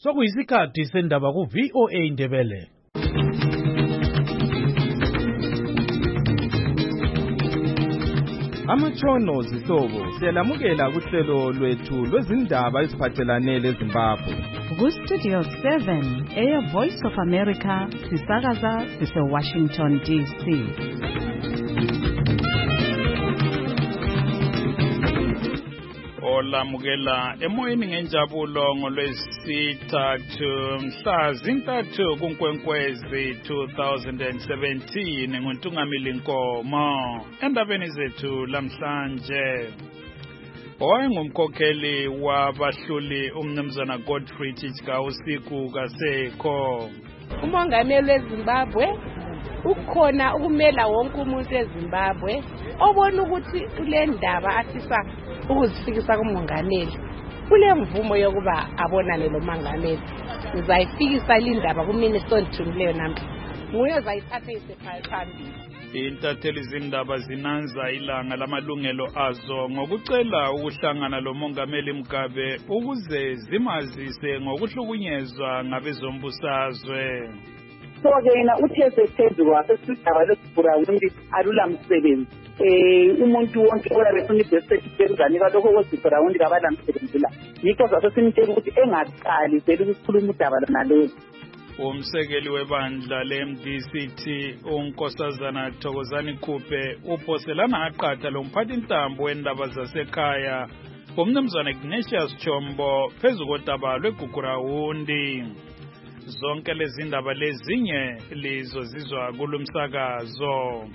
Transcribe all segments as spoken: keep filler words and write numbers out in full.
Sokuyisikhathi sendaba ku V O A Indebele. Amatshono zihlobo siyalamukela kuhlelo lwethu lwezindaba eziphathelane leZimbabwe. Ku Studio seven, Air Voice of America, sisakaza sise Washington D C. Olamukela emoyeni ngenjabulo ngolwesithathu mhla zintathu kuNkwenkwezi two thousand seventeen nguNtungamili Nkomo. Endabeni zethu lamhlanje, owayengumkhokheli wabahluli umnumzana Godfrey Chicka usiku kaSekho. Umongameli weZimbabwe ukhona ukumela wonke umuntu eZimbabwe obona ukuthi kule ndaba afisa ukuzifikisa kumongameli kule mvumo yokuba abonane lo mongameli. Uzayifikisa lindaba kuminister onithumileyo namhla, nguye ozayithatha isiphambili. Intatheli zindaba zinanza ilanga lamalungelo azo ngokucela ukuhlangana lo mongameli Mugabe ukuze zimazise ngokuhlukunyezwa ngabezombusazwe. So-ke yena uthe phezulu wasesidaba lesibhurawundi alula msebenzi. Eh umuntu wonke oyabefuna ibheseti bezanika lokho kwezibhurawundi kabala msebenzi la. Yikho sasesimtshela ukuthi engaqali vele ukukhuluma udaba nalelo. Umsekeli webandla le-M D C T uNkosazana Thokozani Khuphe uphoselana aqatha lo mphathintambo wendaba zasekhaya umnumzana Ignatius Chombo phezu kodaba lweGugurawundi. Zonke lezi ndaba lezinye lizozizwa kulumsakazo.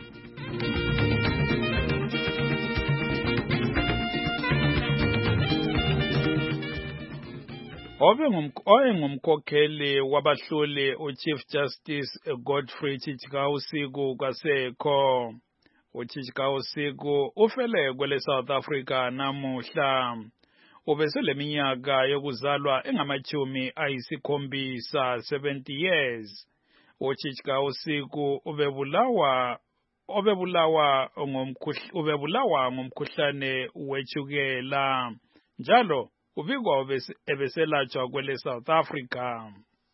Owayengumkhokheli wabahluli uChief Justice Godfrey Chicka usiku kaSekho. uChicka usiku ufele kwele South Africa namuhla. Ubeseleminyaka yokuzalwa engamachumi ayisikhombisa seventy years. uChicka usiku ubebulawa obebulawa ngomkhuhlane ubebulawa ngomkhuhlane wetshukela. Njalo ubikwa ebeselatshwa kwele South Africa.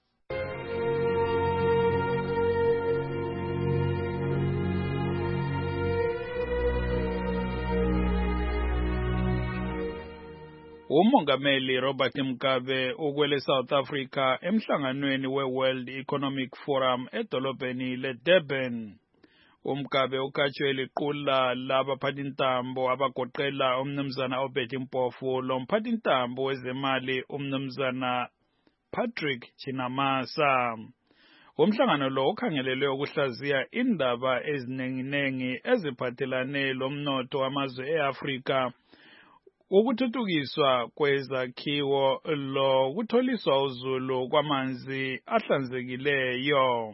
Umongameli Robert Mugabe ukwele South Africa emhlanganweni we-World Economic Forum edolobheni leDurban. uMugabe ukhatshwe liqula labaphathintambo abagoqela umnumzana Obed Mpofu lo mphathintambo wezemali umnumzana Patrick Chinamasa. Umhlangano lo ukhangelelwe ukuhlaziya indaba ezinenginengi eziphathelane lomnotho wamazwe eAfrika, ukuthuthukiswa kwezakhiwo lo kutholiswa uzulu kwamanzi ahlanzekileyo.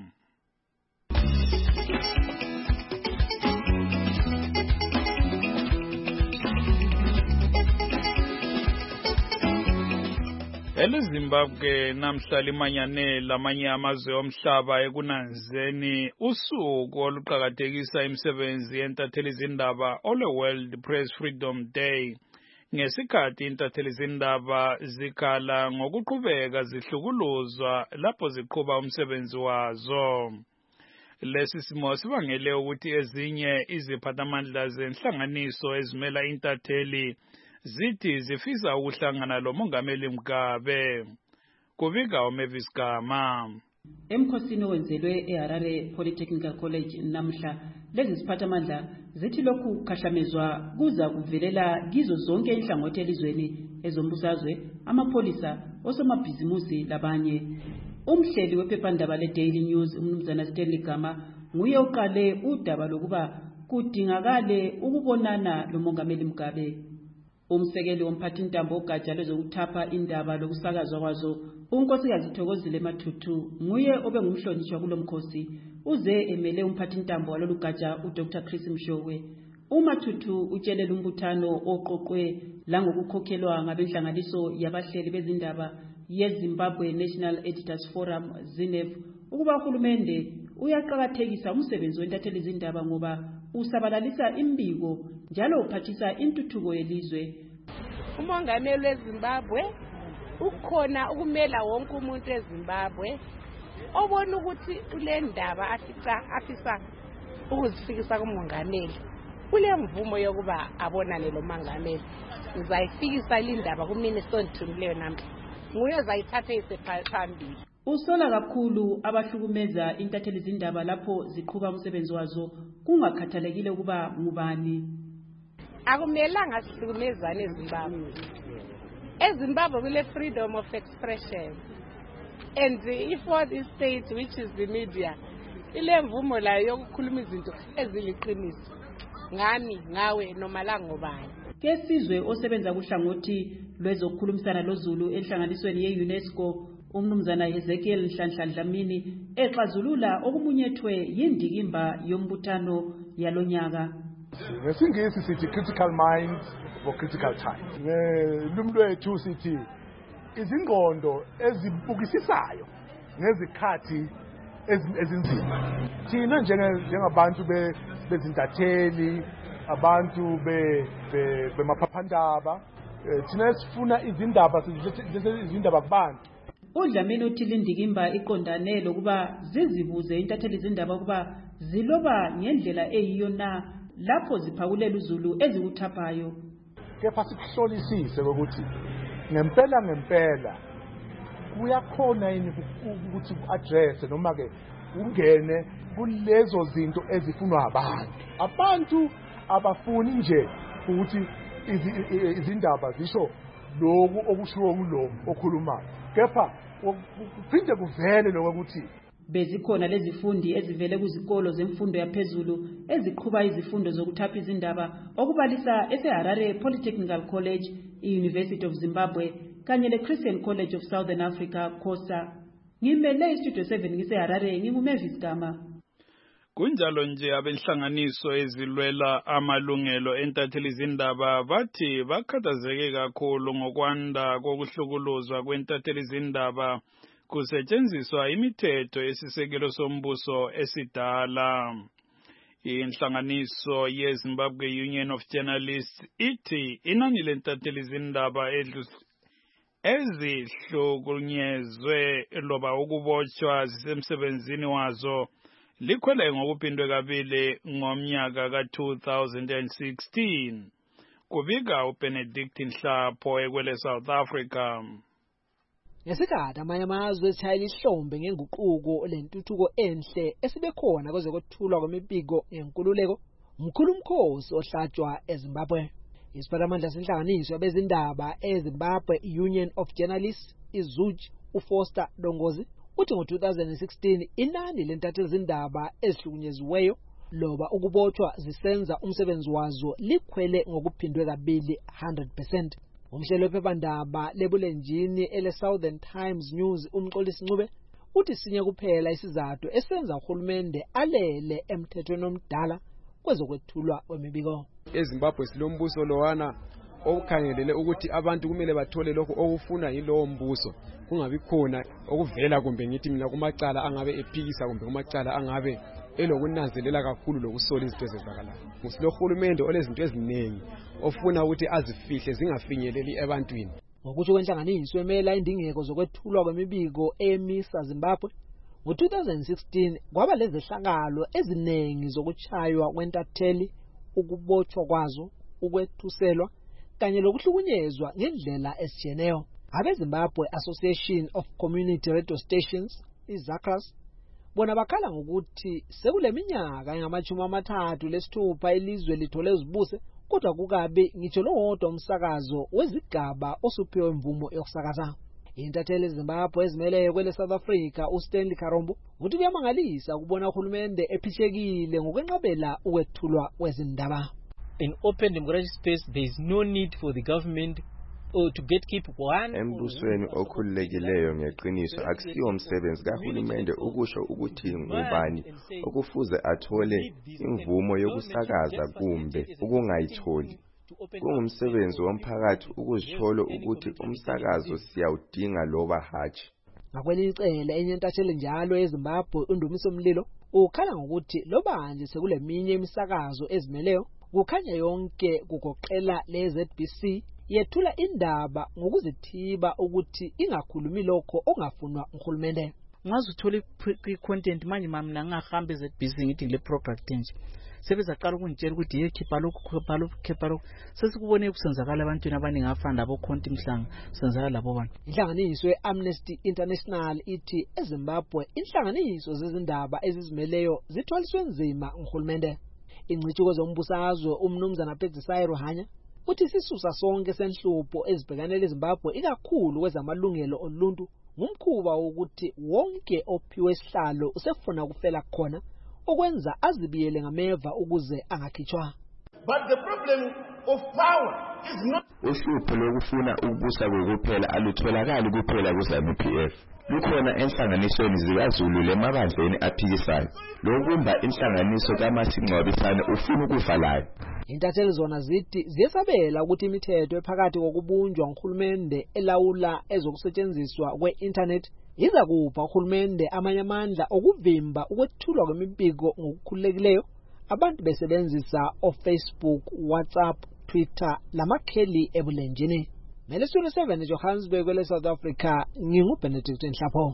ELeZimbabwe namhla limanyane lamanye amazwe omhlaba ekunanzeni usuku oluqhakathekisa imisebenzi yentatheli zindaba ole World Press Freedom Day. Ngesikhathi intatheli zindaba zikhala ngokuqhubeka zihlukuluzwa lapho ziqhuba umsebenzi wazo. Lesi simo sibangele ukuthi ezinye iziphathamandla zenhlanganiso ezimela intatheli zithi zifisa ukuhlangana lo mongameli Mugabe. Kubika uMavis Gama. Emkhosini owenzelwe eHarare Polytechnical College namhla, lezi siphathamandla zithi lokhu khahlamezwa kuza kuvelela kizo zonke inhlangothi elizweni ezombusazwe, amapolisa, osomabhizimusi labanye. Umhleli wephephandaba leDaily News umnumzana Stanley Gama nguye oqale udaba lokuba kudingakale ukubonana lo mongameli Mugabe. Umsekeli womphathintambo ogatsha lwezokuthapha indaba lokusakazwa kwazo uNkosikazi Thokozile Mathuthu nguye obengumhlonishwa kulomkhosi, uze emele umphathintambo walolu gatsha uDr Chris Mshowe. uMathuthu utshelela umbuthano oqoqwe langokukhokhelwa ngabenhlanganiso yabahleli bezindaba yeZimbabwe National Editors Forum Z N E F ukuba uhulumende uyaqhakathekisa umsebenzi wentatheli zindaba ngoba usabalalisa imbiko njalo uphathisa intuthuko yelizwe. Umongameli weZimbabwe ukhona ukumela wonke umuntu eZimbabwe obona ukuthi kule ndaba afisa afisa ukuzifikisa kumongameli kule mvumo yokuba abonane lo mongameli. Ngizayifikisa indaba kuMinister Nthumileyo namhla nguye ozayithatha isiphambili. Usola kakhulu abahlukumeza intatheli zindaba lapho ziqhuba umsebenzi wazo kungakhathalekile ukuba ngubani. Akumelanga sihlukumezane eZimbabwe. eZimbabwe kule freedom of expression, and if for the state which is the media ile mvumo la yokukhuluma izinto eziliqiniso ngami ngawe noma la ngobani. Kesizwe osebenza kuhlangothi lwezokukhulumisana loZulu enhlanganisweni ye-UNESCO umnumzana Ezekiel Nhlanhla Dlamini exazulula okumunyethwe yindikimba yombuthano yalonyaka. Ngesingisi sithi critical minds for critical time. Ngelimi lwethu sithi izingqondo ezibukisisayo ngezikhathi ezinzima. Thina njengabantu bezintatheli, abantu bemaphephandaba, thina sifuna izindaba izindaba kubantu. uDlamini uthi lindikimba iqondane lokuba zizibuze intatheli zindaba kuba ziloba ngendlela eyiyo na lapho ziphakulela uZulu ezikuthapayo. Kepha sikuhlolisise ukuthi ngempela ngempela kuyakhona yini ukuthi address noma ke ungene kulezo zinto ezifunwa abantu. Abantu abafuni nje ukuthi izindaba zisho lokhu okushiwo kulo okhulumayo. Kepha kuphinde kuvele lokuthi bezikhona lezifundi ezivele kuzikolo zemfundo yaphezulu eziqhuba izifundo zokuthapha izindaba okubalisa eseHarare Polytechnical College, iUniversity of Zimbabwe kanye leChristian College of Southern Africa, COSA. Ngimele iStudio seven ngiseHarare, nginguMavis Gama. Kunjalo nje abenhlanganiso ezilwela amalungelo entatheli zindaba bathi bakhathazeke kakhulu ngokwanda kokuhlukuluzwa kwentatheli zindaba kusetshenziswa imithetho esisekelo sombuso esidala. Inhlanganiso yeZimbabwe Union of Journalists ithi inani lentatheli zindaba ezihlukunyezwe loba ukubotshwa zisemsebenzini wazo likhwele ngokuphindwe kabili ngomnyaka ka two thousand sixteen. Kubika uBenedict Nhlapho ekwele South Africa. Ngesikhathi amanye amazwe ethayela ihlombe ngenguquko lentuthuko enhle esibekhona kwezokuthulwa kwemibiko yenkululeko, umkhulu umkhosi ohlatshwa eZimbabwe. Isiphathimandla senhlanganiso yabezindaba eZimbabwe Union of Journalists iZUJ uFoster Dongozi uthi ngo two thousand sixteen inani lentatheli zindaba ezihlukunyeziweyo loba ukubotshwa zisenza umsebenzi wazo likhwele ngokuphindwe kabili one hundred percent. Umhlelo wephephandaba lebulenjini ele Southern Times News umxolisi Ncube uthi sinye kuphela isizathu esenza uhulumende alele emthethweni omdala kwezokwethulwa kwemibiko. eZimbabwe silombuso lowana okukhangelele ukuthi abantu kumele bathole lokho okufuna yilowo mbuso, kungabi khona okuvela kumbe ngithi mina kumacala angabe ephikisa kumbe kumacala angabe elokunanzelela kakhulu lokusola izinto ezizakalayo. Musilohulumende olezinto eziningi ofuna ukuthi azifihle zingafinyeleli ebantwini. Ngokuthi kwenhlanganiso emela indingeko zokwethulwa kwemibiko emisa Zimbabwe ngo two thousand sixteen kwaba lezehlakalo eziningi zokuchaywa kwentatheli, ukubotshwa kwazo, ukwethuselwa kanye lokuhlukunyezwa ngendlela esijeneyo. AbeZimbabwe Association of Community Radio Stations, iZACRAS, bona bakhala ngokuthi sekuleminyaka engamachumi amathathu lesithupha ilizwe lithole izibuse kodwa kukabe ngitsho lowodwa umsakazo wezigaba osuphiwe imvumo yokusakaza. Intatheli eZimbabwe ezimele kwele South Africa uStanley Karombo uthi kuyamangalisa ukubona uhulumende ephishekile ngokwenqabela ukwethulwa kwezindaba. In open democratic space, there is no need for the government or to gatekeep one. Embusweni okhululekileyo ngeqiniso akusiyo umsebenzi kahulumende ukusho ukuthi ngubani okufuze athole imvumo yokusakaza kumbe ukungayitholi. Kungumsebenzi womphakathi ukuzithola ukuthi umsakazo siyawudinga loba hatshi. Ngakwelicele enye intatheli njalo eZimbabwe uNdumiso Mlilo ukhala ngokuthi loba nje sekuleminye imisakazo ezimeleyo kukhanya yonke kugoqela le Z B C, yethula indaba ngokuzithiba ukuthi ingakhulumi lokho okungafunwa uhulumende. Ngaze uthole i-content manje mina ngingahambe ezebhizi ngithi ngile product nje. Sebezaqala ukungitshela ukuthi ye khipha lokho khipha lokho khipha lokho. Sesikubone kusenzakala abantwana abaningi afanda abo content mhlanga senzakala labo bantu. Inhlanganiso ye-Amnesty International ithi eZimbabwe inhlanganiso zezindaba ezizimeleyo zithwaliswe nzima uhulumende. Ingcithuko zombusazwe umnumzana Pedzisai Ruhanya uthi sisusa sonke senhlupho ezibhekanele eZimbabwe ikakhulu kwezamalungelo oluntu ngumkhuba ukuthi wonke ophiwe isihlalo usefuna kufela khona okwenza azibiyele ngameva ukuze angakhitshwa. But the problem of power is not uhlupho lokufuna ukubusa kokuphela alutholakali kuphela ku-ZANU P F. Lukhona enhlanganisweni zikaZulu lemabandleni aphikisayo. Lokumba inhlanganiso kaMasingcwabisane ufuna ukufa layo. Intatheli zona zithi ziyesabela ukuthi imithetho ephakathi kokubunjwa nguhulumende elawula ezokusetshenziswa kwe-internet iza kupha uhulumende amanye amandla okuvimba ukwethulwa kwemibiko ngokukhululekileyo abantu besebenzisa o-Facebook, WhatsApp, Twitter lamakheli ebulenjini. Melesulu seven Johannesburg kwele South Africa nginguBenedict Nhlapho.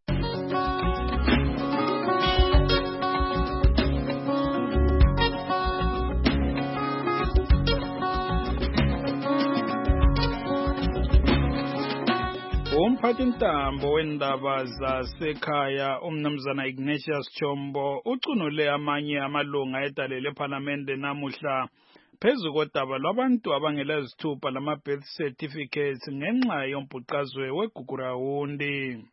Umphathintambo wendaba zasekhaya umnumzana Ignatius Chombo ucunule amanye amalunga edale lePhalamende namuhla phezu kodaba lwabantu abangela zithupha lama-birth certificates ngenxa yombhuqazwe weGugurawundi.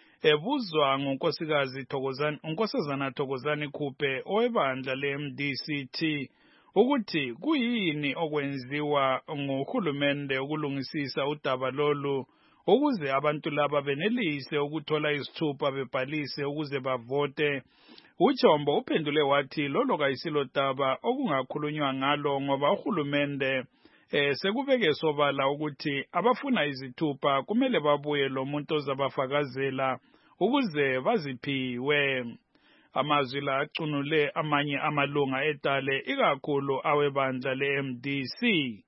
Ebuzwa ngunkosikazi Thokozani unkosazana Thokozani Khuphe owebandla le-M D C T ukuthi kuyini okwenziwa nguhulumende ukulungisisa udaba lolu ukuze abantu laba benelise ukuthola izithupha bebhalise ukuze bavote. Uchombo uphendule wathi lolo kayisilo daba okungakhulunywa ngalo ngoba uhulumende eh sekubeke sobala ukuthi abafuna izithupha kumele babuye lo muntu ozabafakazela ukuze baziphiwe. Amazwi la acunule amanye amalunga etale ikakhulu awebandla le-M D C.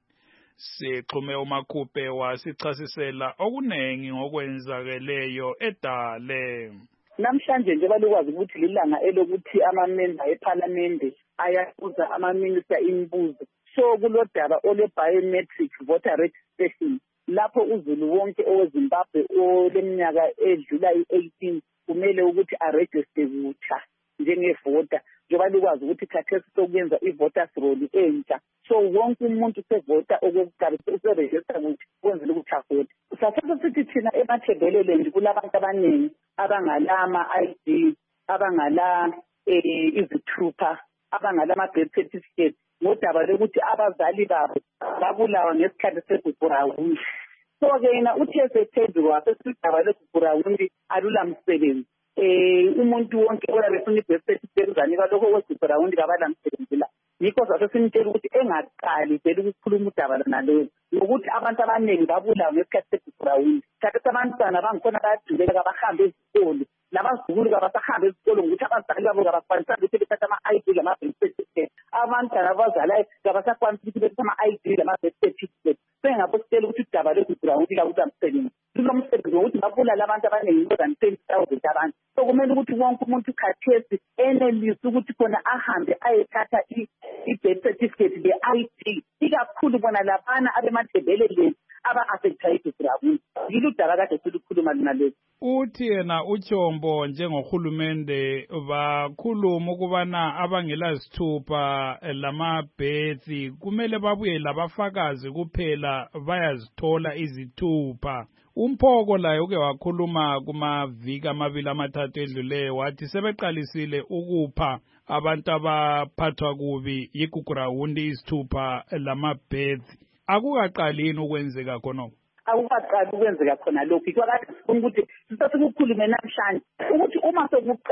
Sixhume uMakhuphe wasichasisela okunengi ngokwenzakeleyo edale. Namhlanje nje balokwazi ukuthi lilanga elokuthi amamember ePhalamende ayakuza amaminister imibuzo. So kulodaba ole biometric voter registration lapho uzulu wonke oweZimbabwe oleminyaka edlula i-eighteen kumele ukuthi aregister kutsha njengevota njengoba likwazi ukuthi khathesi sokwenza i-voters roll entsha. So wonke umuntu sevota okokuqala useregister ukuthi kwenzele ukuthi avote. Sasese sithi thina emathebelele nje kulabantu abaningi abangalama I D abangala izithupha abangala ama-birth certificate ngodaba lokuthi abazali babo babulawa ngesikhathi seGugurawundi. So-ke yena uthi esephezu kwakhe sidaba leGugurawundi alula msebenzi. Eh umuntu wonke oyabefuna i-birth certificate uzanika lokho kweGugurawundi kabala msebenzi la. Yikho sathi simtshela ukuthi engaqali phela ukukhuluma udaba nalolu ngokuthi abantu abaningi babulawa ngesikhathi seGugurawundi. Khathi abantwana bangikhona bayaduleka abahambe ezikolo labazukulu kabasahambe ezikolo ngokuthi abazali babo kabakwanisa ukuthi bethathe ama-I D lama-birth certificate. Abantwana abazalayo kabasakwanisa ukuthi bethathe ama-I D lama-birth certificate. Sengabo sitela ukuthi udaba lweGugurawundi la kutamsebenzi. Kulo msebenzi wokuthi babulala abantu abaningi more than twenty thousand abantu. So kumele ukuthi wonke umuntu khathesi enelise ukuthi khona ahambe ayethatha i-birth certificate le-I D ikakhulu bona labana abemathebeleleni aba-affectayo iGugurawundi. Yilo udaba kade silukhuluma lunalezi. Uthi yena uChombo njengohulumende bakhuluma ukubana abangela zithupha lama-birth kumele babuye labafakazi kuphela bayazithola izithupha. Umphoko layo ke wakhuluma kumaviki amabili amathathu edluleyo wathi sebeqalisile ukupha abantu abaphathwa kubi iGugurawundi izithupha lama-birth. Akukaqalini ukwenzeka khonoko. Akukaqali ukwenzeka khona lokho. Ikwakade sifuna ukuthi sisase kukhulume namhlanje ukuthi uma sokuqala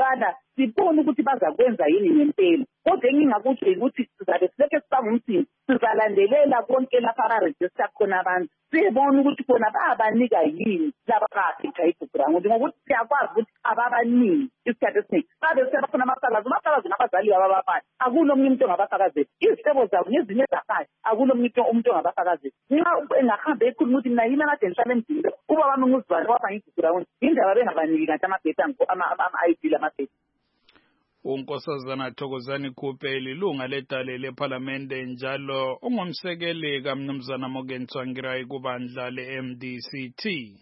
sibone ukuthi bazakwenza yini ngempela. Kodwa engingakutsho ukuthi sizabe sileke sibangumsini sizalandelela konke lapha abaregister khona abantu sibone ukuthi khona bayabanika yini laba abaphetha ibhukurawundi ngokuthi siyakwazi ukuthi ababaningi isikhathi esiningi babe sebakhona amasalazi amasalazi nabazali bababafana akunomunye umuntu ongabafakazela izihlobo zabo nezinye ezakhaya akunomunye umuntu ongabafakazela nxa engahamba ekhuluma ukuthi mina yini akade ngihlala emzini uba wami nguzibani wabanga ibhukurawundi indaba bengabaniki kanti amabheta ama-I D lamabheta. uNkosazana Thokozani Khuphe ilunga ledale leParliamente njalo ungumsekeli kaMnumzana Morgan Tsvangirai kubandla le-M D C T.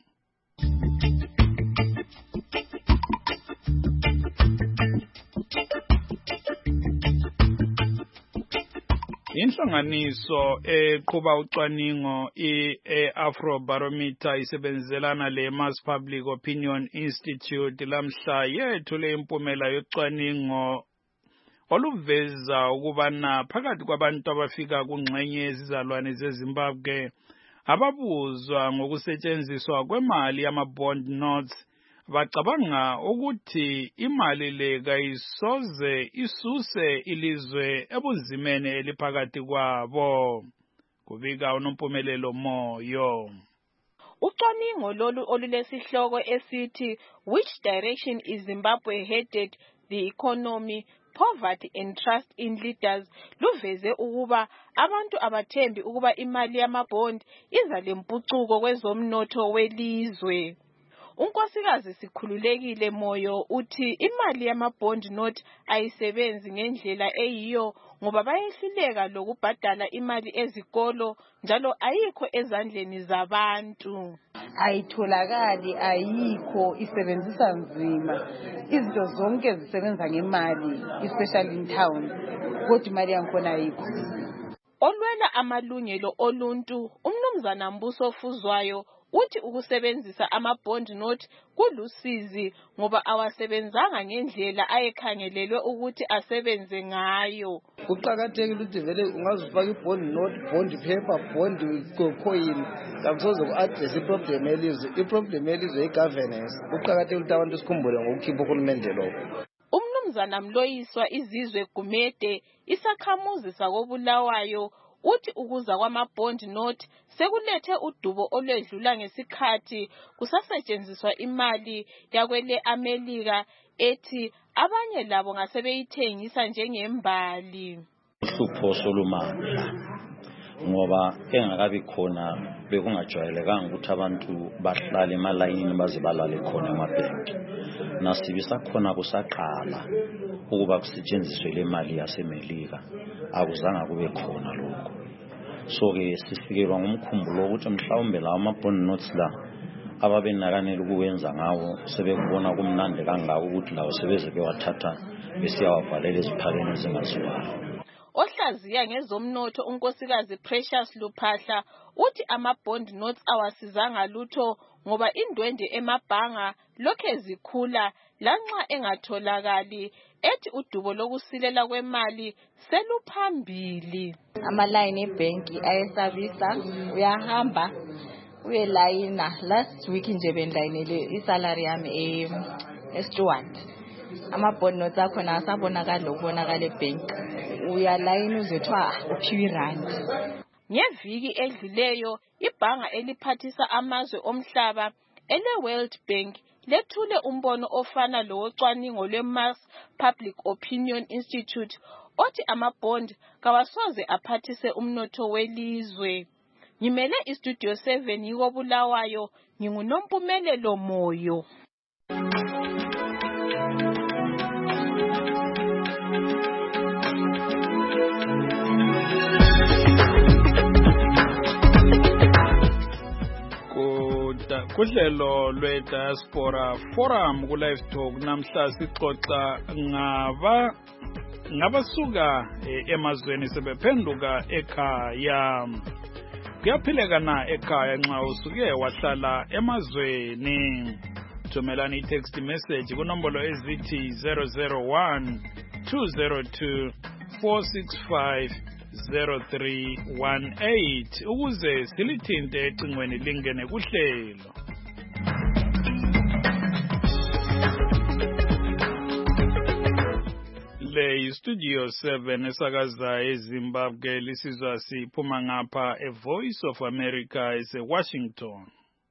Inhlanganiso eqhuba ucwaningo i-Afrobarometer isebenzelana le-Mass Public Opinion Institute lamhla yethule impumela yocwaningo oluveza ukubana phakathi kwabantu abafika kungxenye yezizalwane zeZimbabwe ababuzwa ngokusetshenziswa kwemali yama-bond notes bacabanga ukuthi imali le kayisoze isuse ilizwe ebunzimeni eliphakathi kwabo. Kubika uNompumelelo Moyo. Ucwaningo lolu olulesihloko esithi Which Direction is Zimbabwe Headed? The Economy, Poverty and Trust in Leaders luveze ukuba abantu abathembi ukuba imali yamabond iza lempucuko kwezomnotho welizwe. Unkosikazi Sikhululekile Moyo uthi imali yama-bond note ayisebenzi ngendlela eyiyo ngoba bayehluleka lokubhadala imali ezikolo njalo ayikho ezandleni zabantu. Ayitholakali, ayikho, isebenzisa nzima. Izinto zonke zisebenza ngemali, especially in town. Kodwa imali yakhona ayikho. Olwela amalungelo oluntu uMnumzana Mbuso Fuzwayo uthi ukusebenzisa ama-bond note kulusizi ngoba awasebenzanga ngendlela ayekhangelelwe ukuthi asebenze ngayo. Kuqakathekile ukuthi vele ungazifaka i-bond note, bond paper, bond coin kakusoze ku-address i-problem yelizwe. I-problem yelizwe i-governance. Kuqakathekile ukuthi abantu sikhumbule ngokukhipha uhulumende lokho. UMnumzana Mloyiswa Izizwe Gumede isakhamuzi sakobulawayo uthi ukuza kwama-bond note sekulethe udubo olwedlula ngesikhathi kusasetshenziswa imali yakwele Amerika ethi abanye labo ngasebeyithengisa njengembali. Uhlupho solumandla ngoba engakabi khona bekungajwayelekanga ukuthi abantu bahlale emalayini baze balale khona emabhenki. Nasibisa khona kusaqala ukuba kusetshenziswe le mali yaseMelika akuzanga kube khona lokho. So ke sifikelwa ngumkhumbulo ukuthi mhlawumbe lawa ama-bond notes la ababenakanela ukuwenza ngawo sebekubona kumnandi kangaka ukuthi lawo sebeze bewathatha besiyawavalela eziphaleni ezingaziwayo. Ohlaziya ngezomnotho unkosikazi Precious Luphahla uthi ama-bond notes awasizanga lutho ngoba indwende emabhanga lokhe zikhula lanxa engatholakali ethi udubo lokusilela kwemali seluphambili. Ama-line ebhenki ayesabisa uyahamba uyelayina. Last week nje bendilayinele isalary yami e-Stewart. Ama-bond notes akhona asabonakala lokubonakala ebhenki. Uyalayina uzethwa uphiwa irandi. Ngeviki edluleyo ibhanga eliphathisa amazwe omhlaba ele-World Bank lethule umbono ofana lowocwaningo lwe-Mass Public Opinion Institute othi ama-bond kawasoze aphathise umnotho welizwe. Ngimele iStudio seven yikobulawayo nginguNompumelelo Moyo. Kuhlelo lwe-Diaspora Forum ku-Live Talk namhla sixoxa ngaba ngabasuka emazweni sebephenduka ekhaya. Kuyaphileka na ekhaya nxa usuke wahlala emazweni? Thumelani i-text message kunombolo ezithi zero zero one two zero two four six five zero three one eight ukuze silithinte ecingweni lingene kuhlelo. Studio seven esakaza eZimbabwe lisizwa siphuma ngapha e Voice of America ese Washington.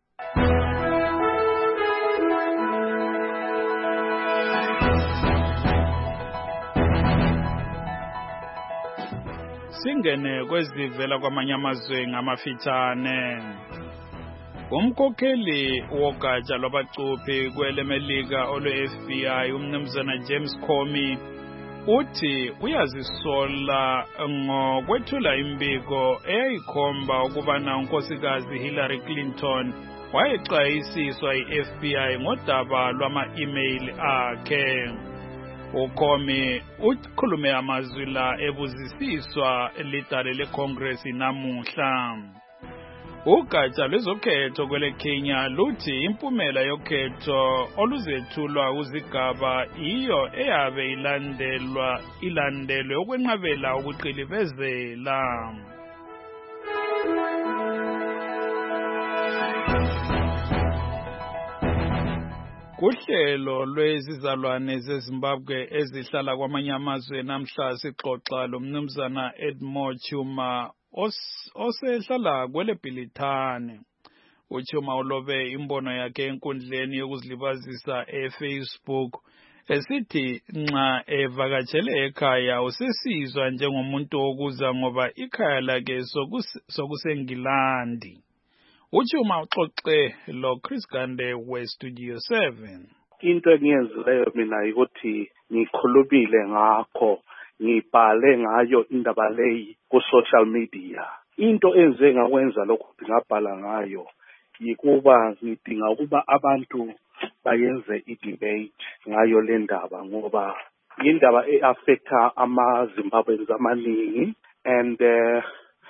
Singene kwezivela kwamanye amazwe ngamafitshane. Umkhokheli wogatsha lwabacuphi kwelemelika olwe-F B I umnumzana James Comey uthi uyazisola ngokwethula imbiko eyayikhomba ukubana unkosikazi Hillary Clinton wayexwayisiswa yi-F B I ngodaba lwama-email akhe. uComey ukhulume amazwi la ebuzisiswa lidale leCongress namuhla. Ugatsha lwezokhetho kwele Kenya luthi impumela yokhetho oluzethulwa uzigaba iyo eyabe ilandelwa ilandelwe ukwenqabela ukuqilivezela. Kuhlelo lwezizalwane zeZimbabwe ezihlala kwamanye amazwe namhla sixoxa lomnumzana Edmore Chuma osehlala kwele Bhilithane. uChuma ulobe imbono yakhe enkundleni yokuzilibazisa eFacebook esithi nxa evakatshele ekhaya usesizwa njengomuntu okuza ngoba ikhaya lakhe sokusengilandi. uChuma uxoxe lo Chris Gande we Studio seven. Into engiyenzileyo mina ukuthi ngikhulubile ngakho, ngibhale ngayo indaba leyi ku social media. Into enze ngakwenza lokho ngabhala ngayo yikuba ngidinga ukuba abantu bayenze i-debate ngayo le ndaba ngoba indaba e-affecta ama-Zimbabweans amaningi and uh,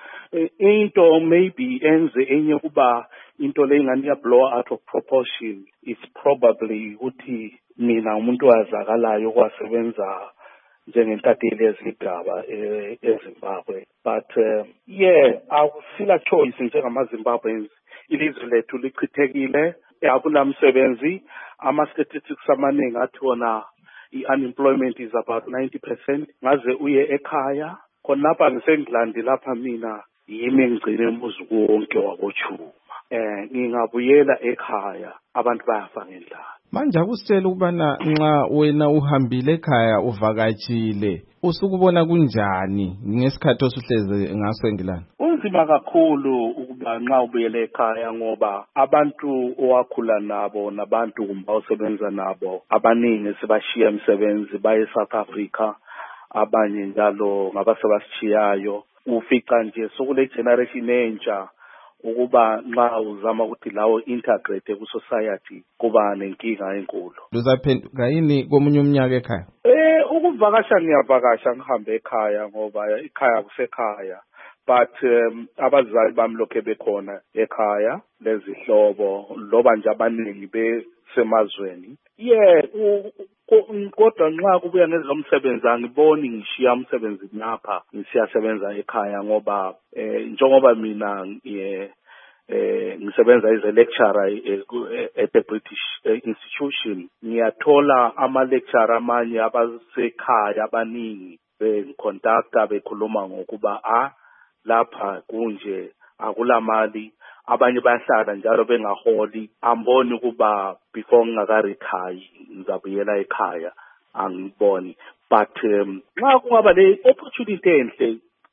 into maybe enze enye kuba into le ngani ya blow out of proportion is probably ukuthi mina umuntu wazakalayo kwasebenza njengentatheli yezindaba eZimbabwe but uh, yeah akusila choice njengama-Zimbabweans. Ilizwe lethu lichithekile, akunamsebenzi, ama-statistics amaningi athi wona i-unemployment is about ninety percent. Ngaze uye ekhaya khonapha ngisengilandi lapha mina yimi engigcine umuzi wonke wakoChuma. Eh ngingabuyela ekhaya abantu bayafa ngendlala. Manje akusitshela ukubana nxa wena uhambile ekhaya uvakatshile usukubona kunjani ngesikhathi osuhleze ngaso eNgilandi? Unzima kakhulu ukuba nxa ubuyele ekhaya ngoba abantu owakhula nabo nabantu kumba osebenza nabo abaningi sebashiya imisebenzi baye eSouth Africa, abanye njalo ngabasebashiyayo. Ufica nje sokule generation entsha ukuba nxa uzama ukuthi lawo integrate ku society kuba nenkinga enkulu. Luzaphenduka yini komunye umnyaka ekhaya? Eh ukuvakasha ngiyavakasha ngihambe ekhaya ngoba ekhaya kusekhaya but um, abazali bami lokho bekhona ekhaya lezihlobo loba nje abaningi besemazweni. Yeah kodwa nxa kubuya ngezomsebenzi angiboni ngishiya umsebenzi lapha ngisiyasebenza ekhaya ngoba eh njengoba mina eh ngisebenza as a lecturer at the British Institution ngiyathola ama lecturer amanye abasekhaya abaningi becontacta bekhuluma ngokuba ah lapha kunje akulamali, abanye bayahlala njalo bengaholi. Amboni ukuba before ngaka retire ngizabuyela ekhaya angiboni but nxa kungaba le opportunity enhle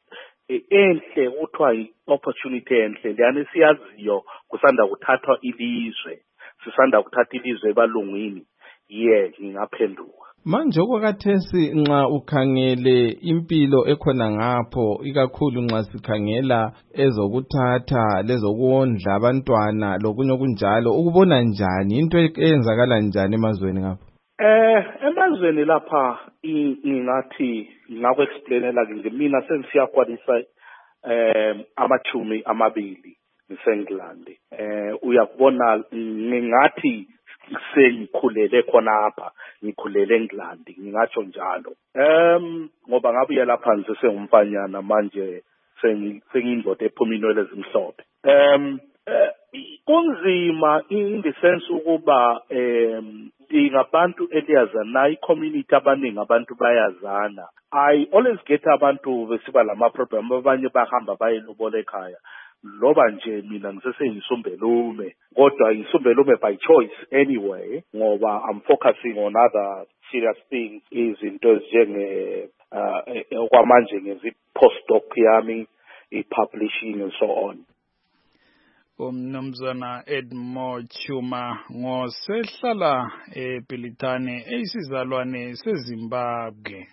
enhle kuthiwa i-opportunity enhle leyani siyaziyo kusanda kuthathwa ilizwe sisanda kuthatha ilizwe ebalungwini ye ngingaphenduka. Manje okwakhathesi nxa ukhangele impilo ekhona ngapho ikakhulu nxa sikhangela ezokuthatha lezokuondla abantwana lokunye okunjalo ukubona njani into eyenzakala njani emazweni ngapho? Eh emazweni lapha ngingathi ngakho explainela nje mina sengisiyakwalisa eh amathumi amabili ngisengilandi. Eh uyakubona ngingathi sengikhulele khona apha ngikhulele eNgilandi ngingatsho njalo em ngoba ngabuye lapha nje sengumfanyana manje sengiyindoda ephuma inwele ezimhlophe. Em kunzima in the sense ukuba em singabantu eliyazana i-community abaningi abantu bayazana. I always get abantu besiba lama problem abanye bahamba bayelobola ekhaya. Loba nje mina ngiseseyisumbelume kodwa isumbelume by choice anyway ngoba I'm focusing on other serious things, izinto ezinjenge uh okwamanje ngezi postdoc yami, i-publishing and so on. Umnumzana Edmore Chuma ngosehlala ePilitane eyisizalwane seZimbabwe.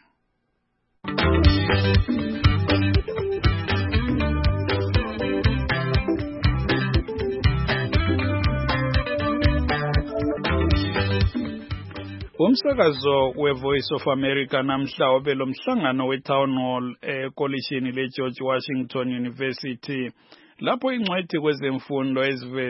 Umsakazo we-Voice of America namhla obelo mhlangano we-Town Hall ekolishini le-George Washington University lapho ingcwethi kwezemfundo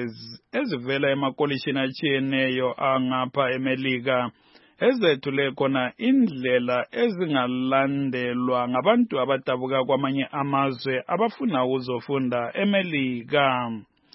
ezivela emakolishini atshiyeneyo angapha eMelika ezethule khona indlela ezingalandelwa ngabantu abadabuka kwamanye amazwe abafuna ukuzofunda eMelika.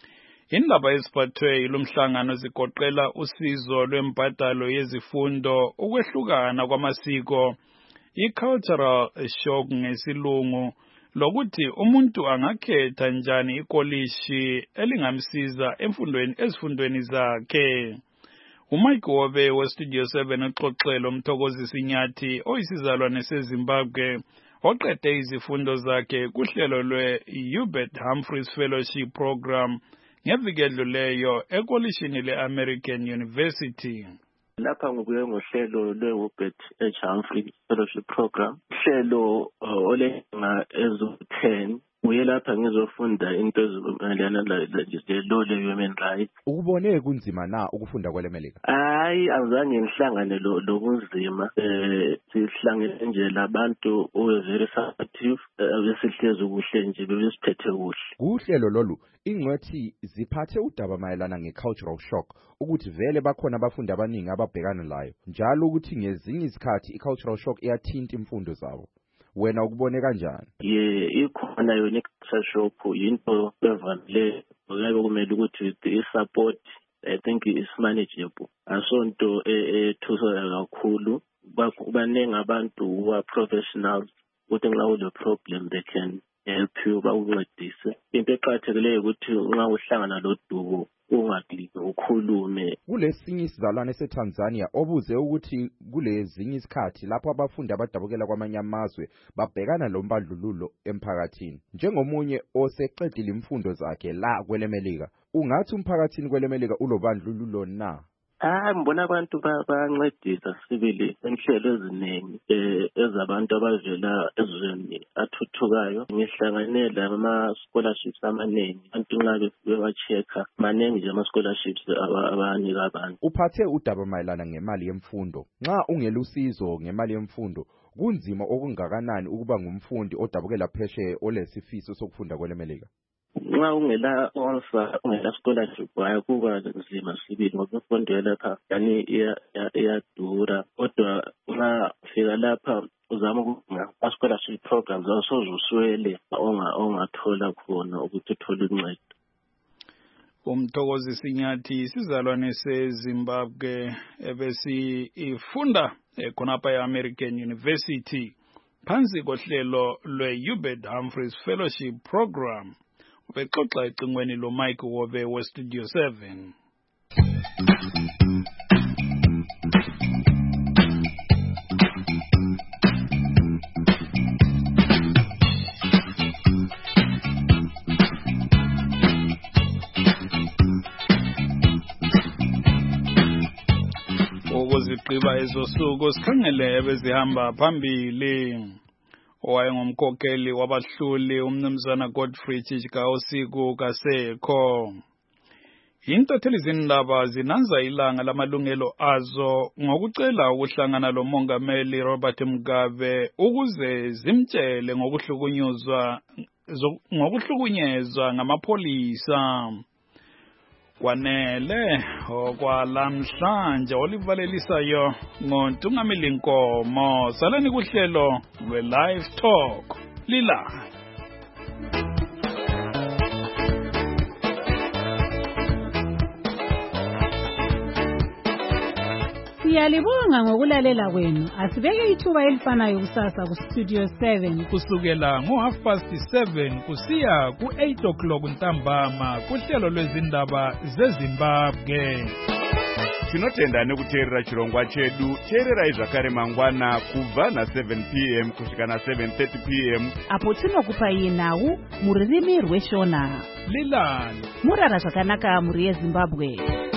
Indaba eziphathwe yilomhlangano zigoqela usizo lwembadalo yezifundo, ukwehlukana kwamasiko, i-cultural shock ngesilungu, lokuthi umuntu angakhetha njani ikolishi elingamsiza emfundweni ezifundweni zakhe. uMike Wobe weStudio seven uxoxelo Mthokozi Sinyathi oyisizalwane seZimbabwe oqede izifundo zakhe kuhlelo lwe-Hubert Humphreys Fellowship Program ngeviki edluleyo ekolishini le-American University. Lapha ngokuye ngohlelo lwe-Hubert H. Humphrey Fellowship Program, uhlelo olenga ezo ten, uye lapha ngizofunda into ezimayelana law le-human rights. Ukubone kunzima na ukufunda kwele Melika? Hayi, azange ngihlangane lokunzima. Eh sihlangene nje labantu owe very supportive, besihlezi kuhle nje besiphethe kuhle. Kuhlelo lolu ingcwethi ziphathe udaba mayelana nge-cultural shock ukuthi vele bakhona abafundi abaningi ababhekana layo njalo ukuthi ngezinye izikhathi i-cultural shock iyathinta imfundo zabo. Wena ukubone kanjani? Ye ikhona yona i-cultural shock into evamile ngabe kumele ukuthi i-support I think is manageable. Asonto ethusa kakhulu baningi abantu who are professionals ukuthi nxa ule problem they can help you bakuncedise. Into eqhathekile ukuthi nxa uhlangana lodubo ungaglike ukhulume. Kulesinye isizalwane seTanzania obuze ukuthi kulezinye isikhathi lapho abafundi abadabukela kwamanye amazwe babhekana lombandlululo emphakathini. Njengomunye oseqedile imfundo zakhe la kwele Melika, ungathi umphakathini kwele Melika ulobandlululo na? Ah, ngibona abantu bayancedisa sibili enhlelo eziningi eh ezabantu abavela ezweni athuthukayo. Ngihlanganela ama scholarships amaningi abantu nxa befike ba-checker maningi nje ama scholarships abanika abantu. Uphathe udaba mayelana ngemali yemfundo. Nxa ungelusizo ngemali yemfundo kunzima okungakanani ukuba ngumfundi odabukela pheshe olesifiso sokufunda kwele Melika? Nxa ungela onsa ungela scholarship waya kuba nzima sibili ngoba imfundo lapha yani iyadura kodwa nxa fika lapha uzama ukunga scholarship programs awusozuswele onga ongathola khona ukuthi uthole uncedo. uMthokozi Sinyathi isizalwane seZimbabwe ebesi ifunda khonapha e-American University phansi kohlelo lwe-Hubert Humphreys Fellowship Program. Ubexoxa ecingweni lo Mike Wobe weStudio seven. Ukuzigqiba ezosuku sikhangele ebezihamba phambili. Owayengumkhokheli wabahluli umnumzana Godfrey Chijikausiku kasekho. Intatheli izindaba zinanza ilanga lamalungelo azo ngokucela ukuhlangana lomongameli Robert Mugabe ukuze zimtshele ngokuhlukunyezwa ngokuhlukunyezwa ngamapholisa. Kwanele okwalamhlanje olivalelisayo ngoNtungamili Nkomo. Salani kuhlelo lwe-Live Talk lila. Siyalibonga ngokulalela kwenu. Asibeke ithuba elifanayo kusasa ku Studio seven kusukela ngo half past seven kusiya ku eight o'clock ntambama kuhlelo lwezindaba zeZimbabwe. Tinotenda nekuteerera chirongwa chedu. Teererai zvakare mangwana kubva na seven p m kusvika na seven thirty p m apo tinokupai nhau muririmi rweshona. Lilani Murara zvakanaka muri yeZimbabwe.